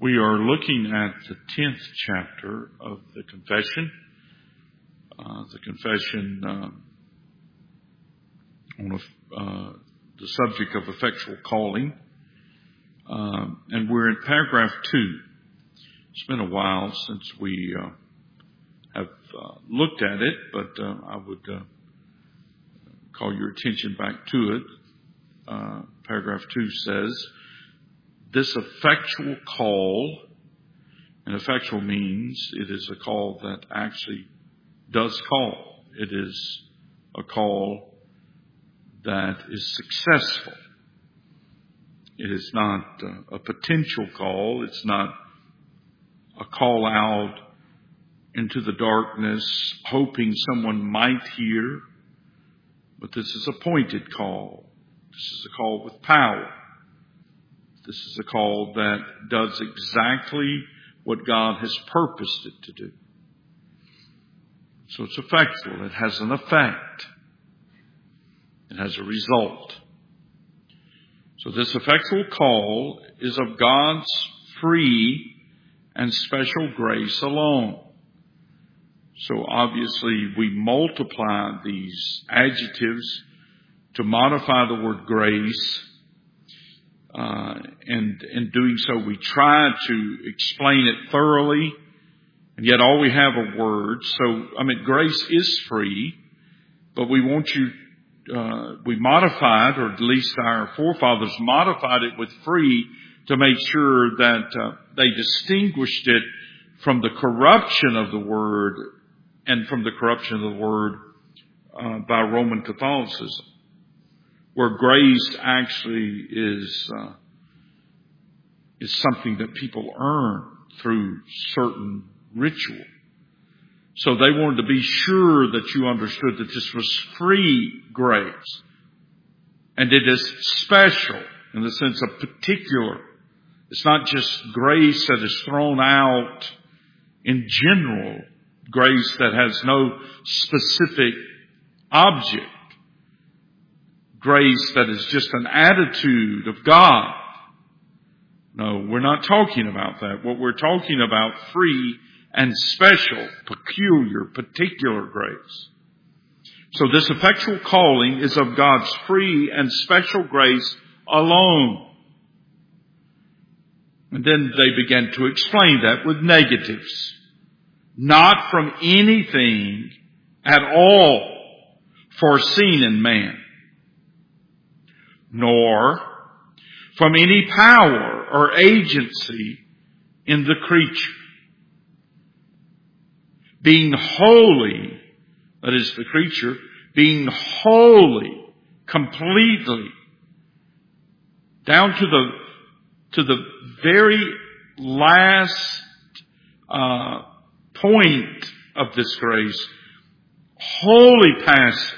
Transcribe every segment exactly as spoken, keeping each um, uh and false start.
We are looking at the tenth chapter of the Confession, uh, the Confession uh, on a, uh, the subject of effectual calling, uh, and we're in paragraph two. It's been a while since we uh, have uh, looked at it, but uh, I would uh, call your attention back to it. Uh, paragraph two says, this effectual call, and effectual means it is a call that actually does call. It is a call that is successful. It is not uh, a potential call. It's not a call out into the darkness, hoping someone might hear. But this is a pointed call. This is a call with power. This is a call that does exactly what God has purposed it to do. So it's effectual. It has an effect. It has a result. So this effectual call is of God's free and special grace alone. So obviously we multiply these adjectives to modify the word grace. Uh, and in doing so, we try to explain it thoroughly, and yet all we have are words. So, I mean, grace is free, but we want you, uh, we modified, or at least our forefathers modified it with free to make sure that uh, they distinguished it from the corruption of the word and from the corruption of the word uh, by Roman Catholicism, where grace actually is uh, is something that people earn through certain ritual. So they wanted to be sure that you understood that this was free grace. And it is special in the sense of particular. It's not just grace that is thrown out in general, grace that has no specific object. Grace that is just an attitude of God. No, we're not talking about that. What we're talking about, free and special, peculiar, particular grace. So this effectual calling is of God's free and special grace alone. And then they began to explain that with negatives. Not from anything at all foreseen in man, nor from any power or agency in the creature. Being holy, that is the creature, being holy, completely, down to the, to the very last, uh, point of this grace, wholly passive.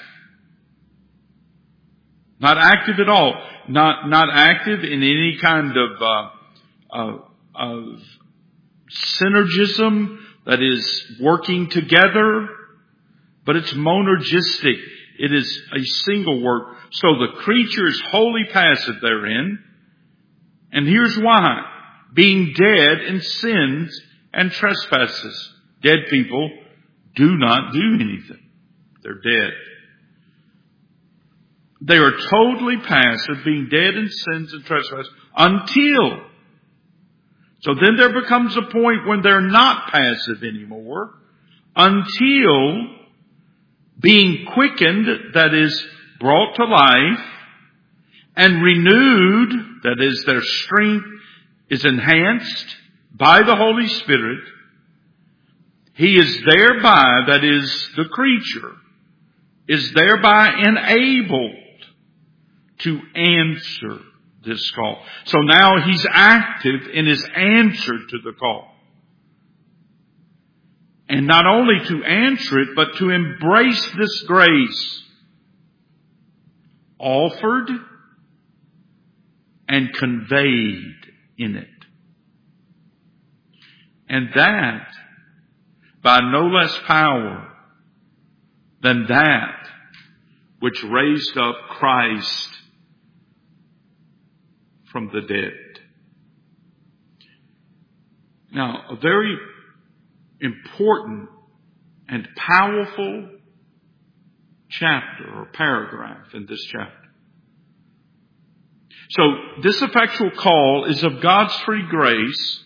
Not active at all. Not, not active in any kind of, uh, uh, of synergism that is working together, but it's monergistic. It is a single work. So the creature is wholly passive therein. And here's why. Being dead in sins and trespasses. Dead people do not do anything. They're dead. They are totally passive, being dead in sins and trespasses, until. So then there becomes a point when they're not passive anymore, until being quickened, that is, brought to life, and renewed, that is, their strength is enhanced by the Holy Spirit. He is thereby, that is, the creature, is thereby enabled to answer this call. So now he's active in his answer to the call. And not only to answer it, but to embrace this grace offered and conveyed in it. And that by no less power than that which raised up Christ from the dead. Now, a very important and powerful chapter or paragraph in this chapter. So, this effectual call is of God's free grace,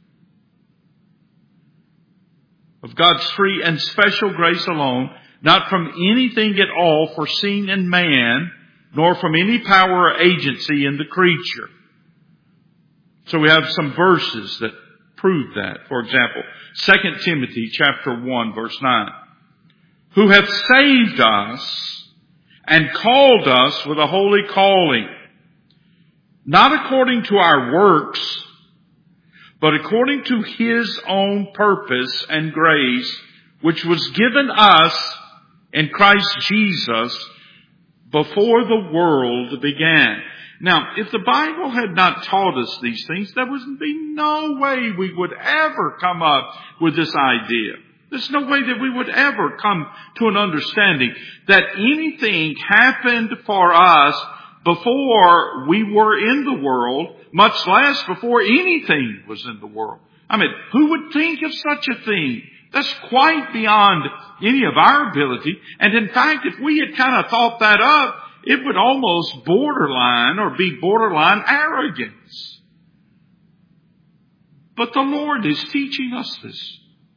of God's free and special grace alone, not from anything at all foreseen in man, nor from any power or agency in the creature. So we have some verses that prove that. For example, Second Timothy chapter one, verse nine. Who hath saved us and called us with a holy calling, not according to our works, but according to His own purpose and grace, which was given us in Christ Jesus before the world began. Now, if the Bible had not taught us these things, there would be no way we would ever come up with this idea. There's no way that we would ever come to an understanding that anything happened for us before we were in the world, much less before anything was in the world. I mean, who would think of such a thing? That's quite beyond any of our ability. And in fact, if we had kind of thought that up, it would almost borderline or be borderline arrogance. But the Lord is teaching us this.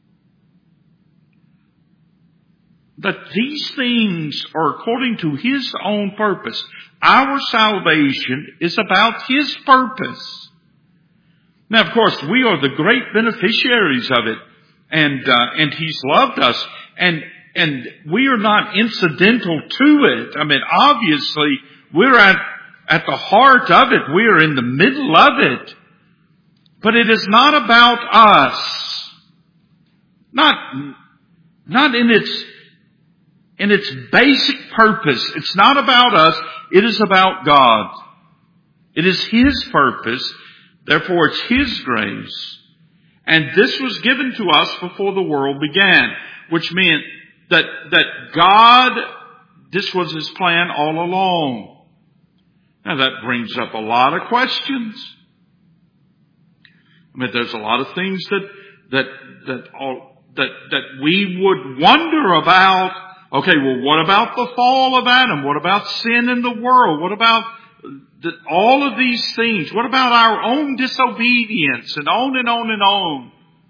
That these things are according to His own purpose. Our salvation is about His purpose. Now, of course, we are the great beneficiaries of it. And, uh, and He's loved us. And, and we are not incidental to it. I mean, obviously, we're at, at the heart of it. We are in the middle of it. But it is not about us. Not, not in its, in its basic purpose. It's not about us. It is about God. It is His purpose. Therefore, it's His grace. And this was given to us before the world began, which meant that, that God, this was His plan all along. Now that brings up a lot of questions. I mean, there's a lot of things that, that, that, all, that, that we would wonder about. Okay, well, what about the fall of Adam? What about sin in the world? What about the, all of these things? What about our own disobedience? And on and on and on.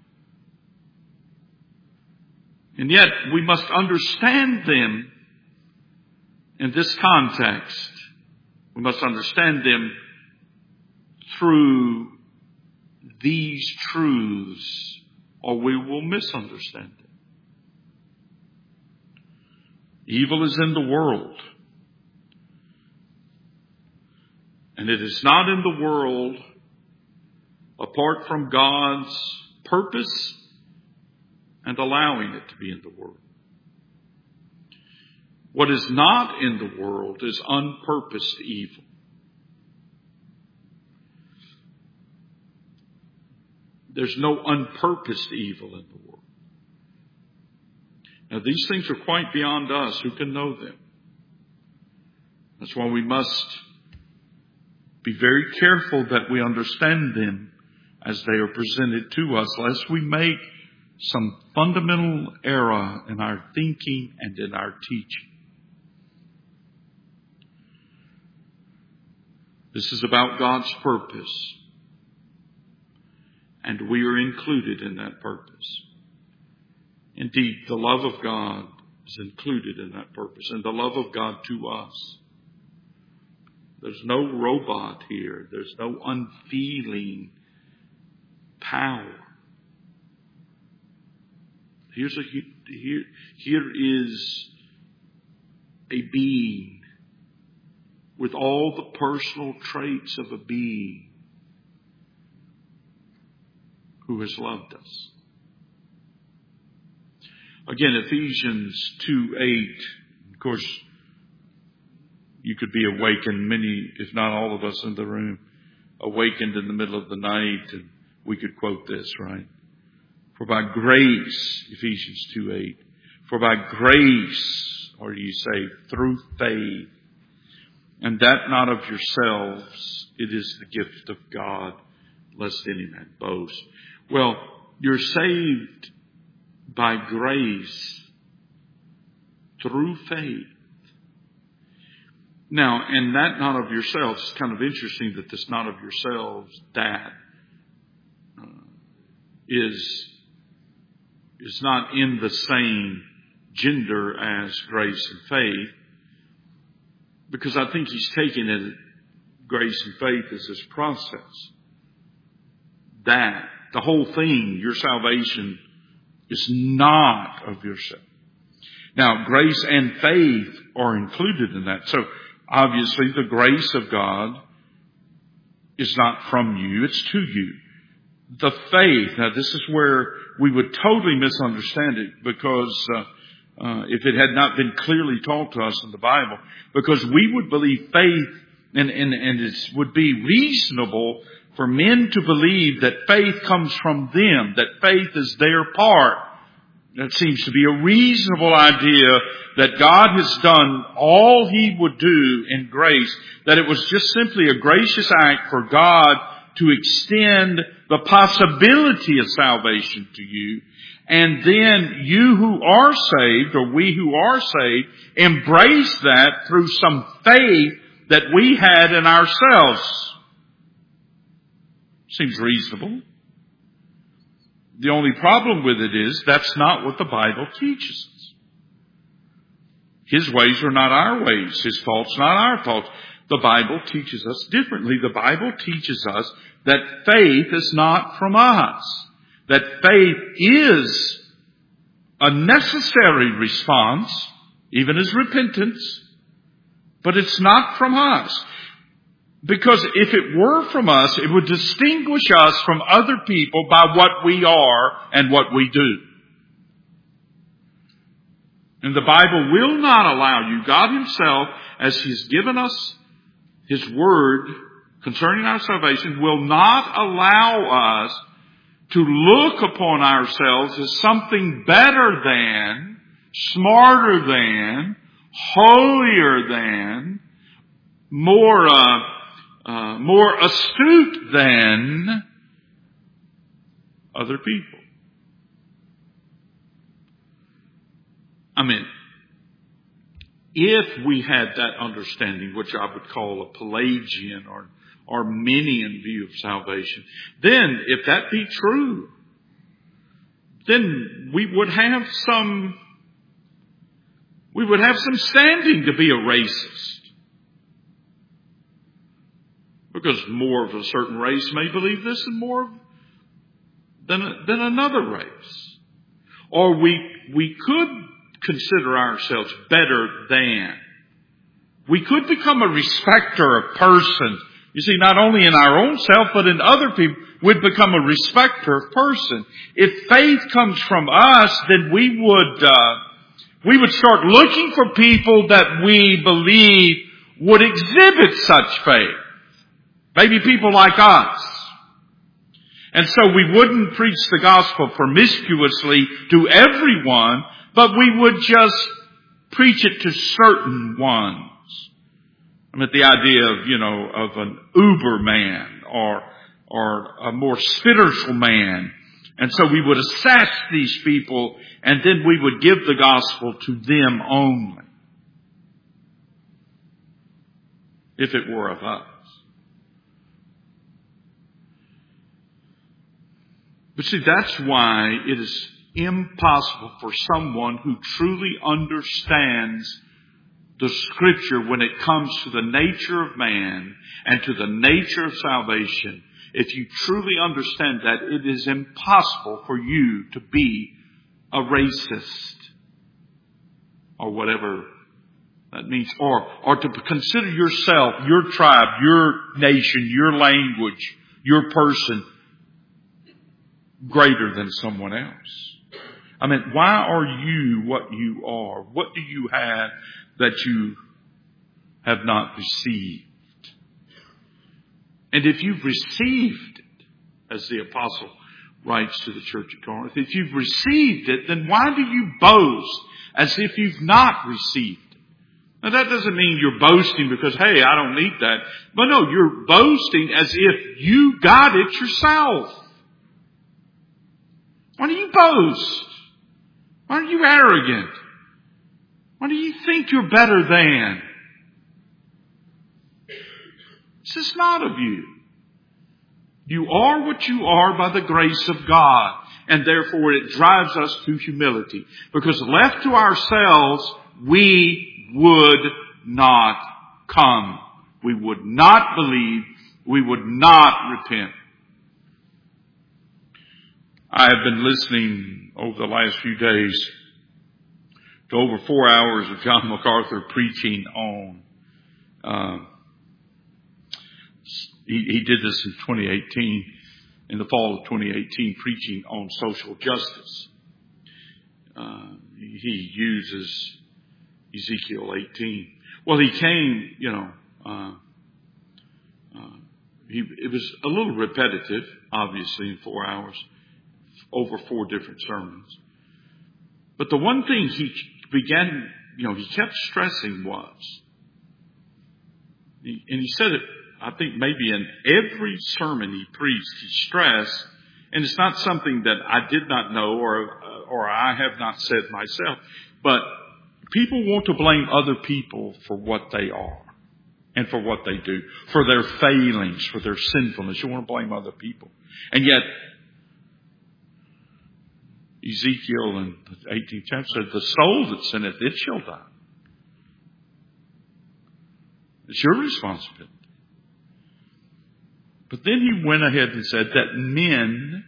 And yet, we must understand them in this context. We must understand them through these truths, or we will misunderstand them. Evil is in the world. And it is not in the world apart from God's purpose and allowing it to be in the world. What is not in the world is unpurposed evil. There's no unpurposed evil in the world. Now, these things are quite beyond us. Who can know them? That's why we must be very careful that we understand them as they are presented to us, lest we make some fundamental error in our thinking and in our teaching. This is about God's purpose, and we are included in that purpose. Indeed, the love of God is included in that purpose, and the love of God to us. There's no robot here. There's no unfeeling power. Here's a, here, here is a being with all the personal traits of a being who has loved us. Again, Ephesians two eight. Of course, you could be awakened, many, if not all of us in the room, awakened in the middle of the night, and we could quote this, right? For by grace, Ephesians two eight, for by grace are you saved through faith, and that not of yourselves, it is the gift of God, lest any man boast. Well, you're saved by grace through faith. Now, and that not of yourselves, it's kind of interesting that this not of yourselves, that uh, is, is not in the same gender as grace and faith, because I think he's taking it, grace and faith, as this process. That, the whole thing, your salvation is not of yourself. Now, grace and faith are included in that. So, obviously, the grace of God is not from you, it's to you. The faith, now this is where we would totally misunderstand it, because uh, uh, if it had not been clearly taught to us in the Bible, because we would believe faith, and, and, and it would be reasonable for men to believe that faith comes from them, that faith is their part. That seems to be a reasonable idea, that God has done all He would do in grace, that it was just simply a gracious act for God to extend the possibility of salvation to you. And then you who are saved, or we who are saved, embrace that through some faith that we had in ourselves. Seems reasonable. The only problem with it is that's not what the Bible teaches us. His ways are not our ways. His thoughts not our thoughts. The Bible teaches us differently. The Bible teaches us that faith is not from us. That faith is a necessary response, even as repentance, but it's not from us. Because if it were from us, it would distinguish us from other people by what we are and what we do. And the Bible will not allow you, God Himself, as He's given us His Word concerning our salvation, will not allow us to look upon ourselves as something better than, smarter than, holier than, more uh, uh, more astute than other people. I mean, if we had that understanding, which I would call a Pelagian or Arminian view of salvation, then if that be true, then we would have some, we would have some standing to be a racist. Because more of a certain race may believe this and more than, than another race. Or we, we could consider ourselves better than. We could become a respecter of persons. You see, not only in our own self, but in other people, we'd become a respecter of person. If faith comes from us, then we would, uh, we would start looking for people that we believe would exhibit such faith. Maybe people like us. And so we wouldn't preach the gospel promiscuously to everyone, but we would just preach it to certain ones. I mean, the idea of, you know, of an uber man or, or a more spiritual man. And so we would assess these people and then we would give the gospel to them only. If it were of us. But see, that's why it is impossible for someone who truly understands the Scripture when it comes to the nature of man and to the nature of salvation. If you truly understand that, it is impossible for you to be a racist or whatever that means, or, or to consider yourself, your tribe, your nation, your language, your person greater than someone else. I mean, why are you what you are? What do you have that you have not received? And if you've received it, as the apostle writes to the church at Corinth, if you've received it, then why do you boast as if you've not received it? Now that doesn't mean you're boasting because, hey, I don't need that. But no, you're boasting as if you got it yourself. Why do you boast? Why are you arrogant? Why do you think you're better than? This is not of you. You are what you are by the grace of God. And therefore it drives us to humility. Because left to ourselves, we would not come. We would not believe. We would not repent. I have been listening over the last few days to over four hours of John MacArthur preaching on, uh, he, he did this in twenty eighteen, in the fall of twenty eighteen, preaching on social justice. Uh, he uses Ezekiel eighteen. Well, he came, you know, uh, uh, he, it was a little repetitive, obviously, in four hours, over four different sermons. But the one thing he began, you know, he kept stressing was, he, and he said it, I think maybe in every sermon he preached, he stressed, and it's not something that I did not know or, or I have not said myself, but people want to blame other people for what they are and for what they do, for their failings, for their sinfulness. You want to blame other people. And yet, Ezekiel in the eighteenth chapter said, the soul that sinneth, it shall die. It's your responsibility. But then he went ahead and said that men,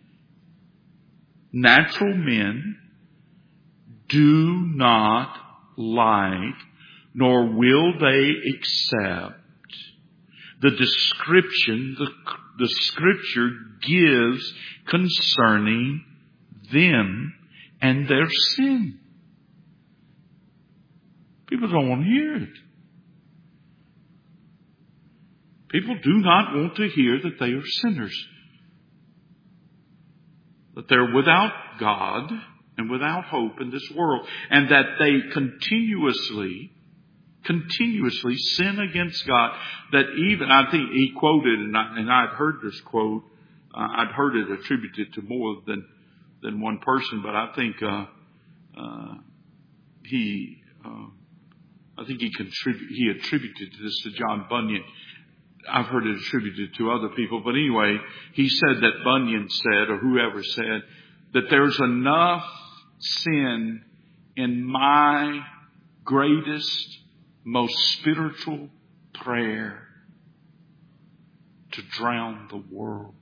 natural men, do not like, nor will they accept the description the, the Scripture gives concerning them and their sin. People don't want to hear it. People do not want to hear that they are sinners, that they're without God and without hope in this world, and that they continuously, continuously sin against God. That even, I think he quoted, and, I, and I'd heard this quote, uh, I'd heard it attributed to more than than one person, but I think uh, uh, he, uh, I think he contribute, he attributed this to John Bunyan. I've heard it attributed to other people, but anyway, he said that Bunyan said, or whoever said, that there's enough sin in my greatest, most spiritual prayer to drown the world.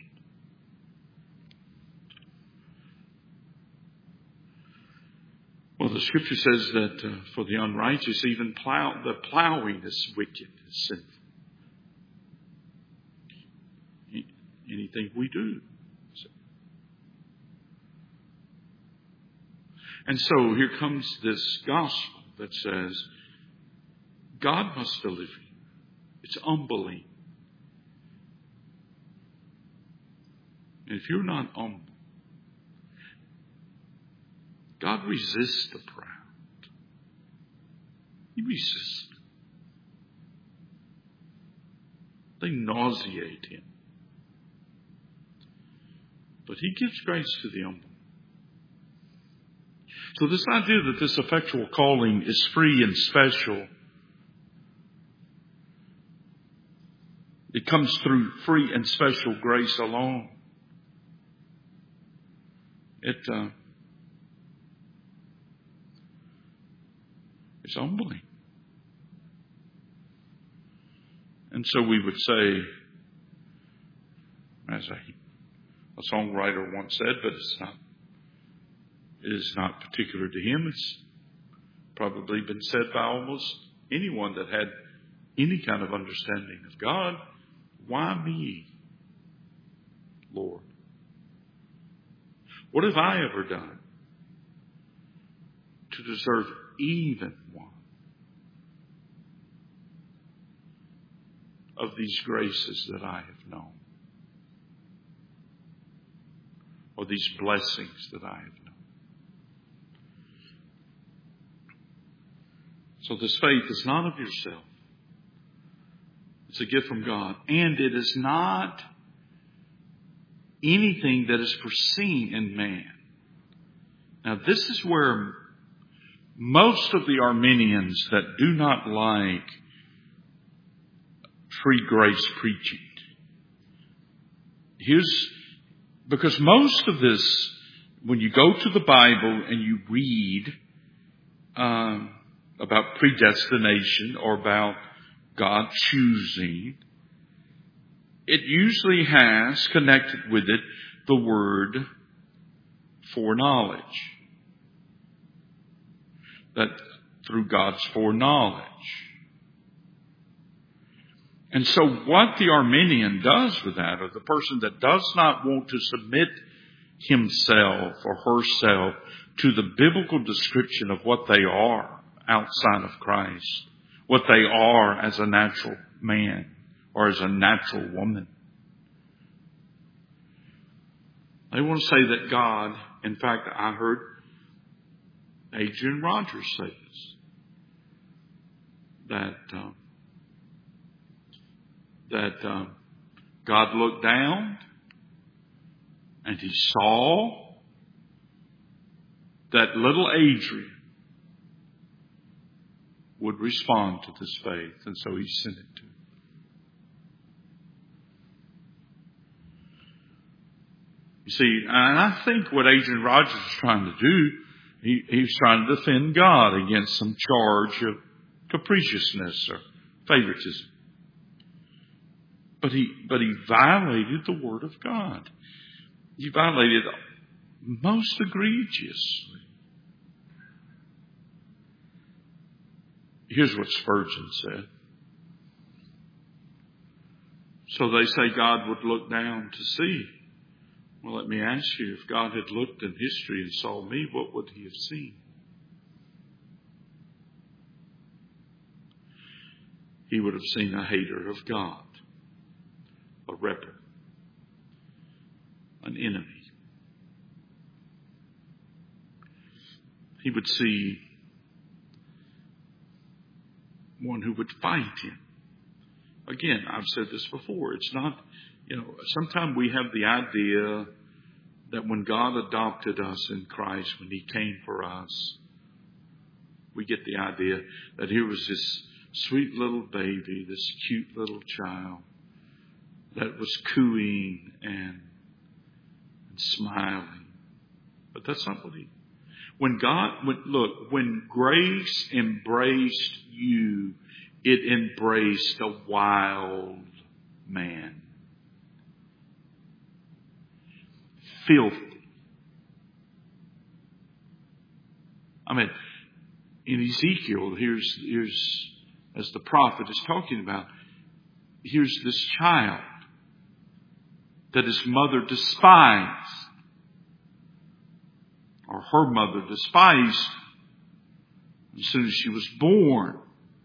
Well, the Scripture says that uh, for the unrighteous, even plow, the plowing is wicked, is sinful. Anything we do. And so here comes this gospel that says, God must deliver you. It's unbelief. And if you're not humble, God resists the proud. He resists them. They nauseate him. But he gives grace to the humble. So this idea that this effectual calling is free and special, it comes through free and special grace alone. It uh, it's humbling. And so we would say, as a A songwriter once said, but it's not, it is not particular to him. It's probably been said by almost anyone that had any kind of understanding of God. Why me, Lord? What have I ever done to deserve even one of these graces that I have known? Or these blessings that I have known. So this faith is not of yourself. It's a gift from God. And it is not anything that is foreseen in man. Now, this is where most of the Arminians that do not like free grace preaching, here's, because most of this, when you go to the Bible and you read um, about predestination or about God choosing, it usually has connected with it the word foreknowledge. That through God's foreknowledge. And so what the Arminian does with that, or the person that does not want to submit himself or herself to the biblical description of what they are outside of Christ, what they are as a natural man or as a natural woman. They want to say that God, in fact, I heard Adrian Rogers say this, that uh, that uh, God looked down and he saw that little Adrian would respond to this faith, and so he sent it to him. You see, and I think what Adrian Rogers is trying to do, he, he's trying to defend God against some charge of capriciousness or favoritism. But he, but he violated the Word of God. He violated it most egregiously. Here's what Spurgeon said. So they say God would look down to see. Well, let me ask you, if God had looked in history and saw me, what would he have seen? He would have seen a hater of God, a rebel, an enemy. He would see one who would fight him. Again, I've said this before. It's not, you know, sometimes we have the idea that when God adopted us in Christ, when he came for us, we get the idea that here was this sweet little baby, this cute little child that was cooing and, and smiling. But that's not what he... When God, when, look, when grace embraced you, it embraced a wild man. Filthy. I mean, in Ezekiel, here's, here's, as the prophet is talking about, here's this child that his mother despised, or her mother despised as soon as she was born,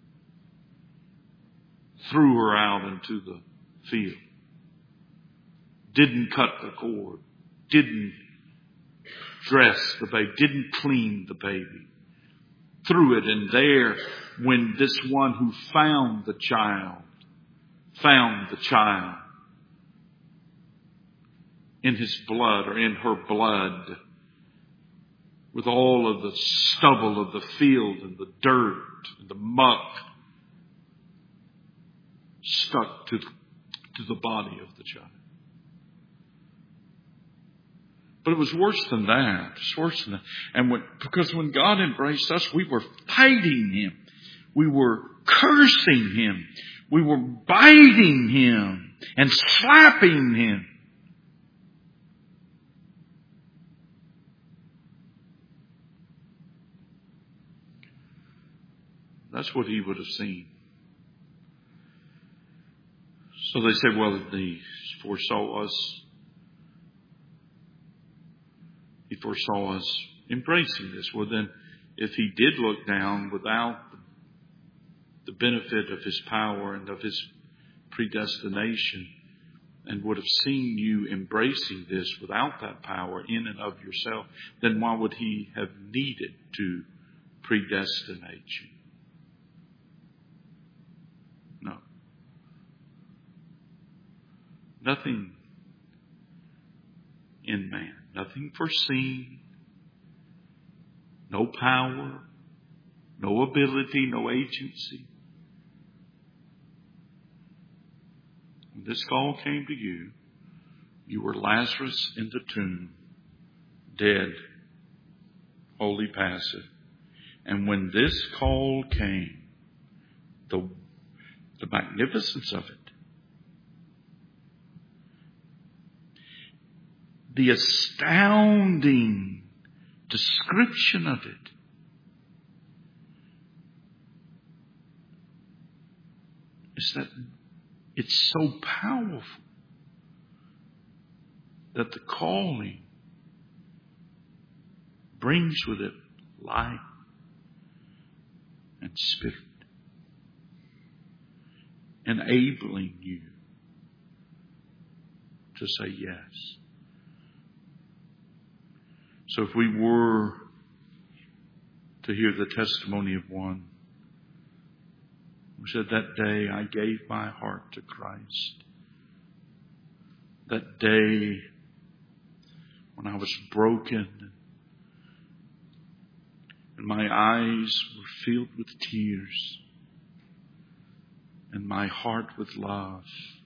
threw her out into the field, didn't cut the cord, didn't dress the baby, didn't clean the baby, threw it in there. When this one who found the child, found the child in his blood or in her blood, with all of the stubble of the field and the dirt and the muck stuck to, to the body of the child. But it was worse than that. It's worse than that. And when, because when God embraced us, we were fighting him. We were cursing him. We were biting him and slapping him. That's what he would have seen. So they say, well, he foresaw us. He foresaw us embracing this. Well, then, if he did look down without the benefit of his power and of his predestination, and would have seen you embracing this without that power in and of yourself, then why would he have needed to predestinate you? No. Nothing, in man. Nothing foreseen. No power. No ability. No agency. When this call came to you, you were Lazarus in the tomb, dead, wholly passive. And when this call came, the, the magnificence of it, the astounding description of it, is that it's so powerful that the calling brings with it life and spirit, enabling you to say yes. So if we were to hear the testimony of one who said, that day I gave my heart to Christ, that day when I was broken and my eyes were filled with tears and my heart with love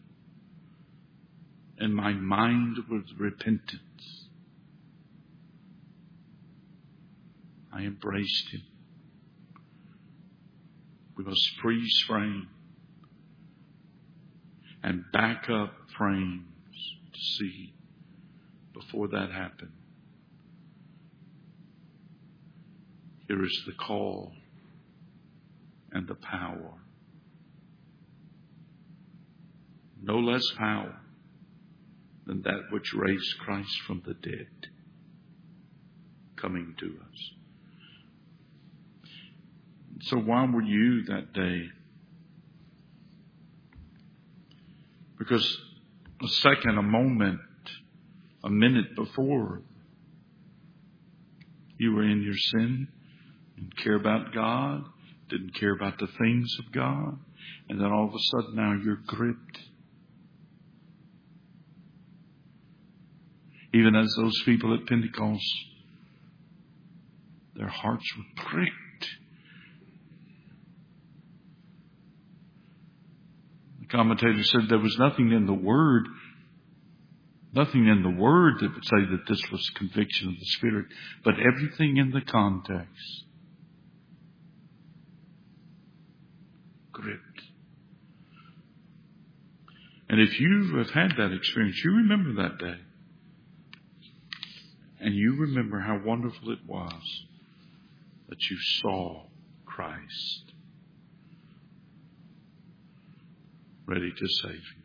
and my mind with repentance, I embraced Him. We must freeze frame and back up frames to see before that happened. Here is the call and the power. No less power than that which raised Christ from the dead coming to us. So why were you that day? Because a second, a moment, a minute before, you were in your sin, didn't care about God, didn't care about the things of God, and then all of a sudden now you're gripped. Even as those people at Pentecost, their hearts were pricked. The commentator said there was nothing in the Word, nothing in the Word that would say that this was conviction of the Spirit, but everything in the context. Gripped. And if you have had that experience, you remember that day. And you remember how wonderful it was that you saw Christ ready to save you.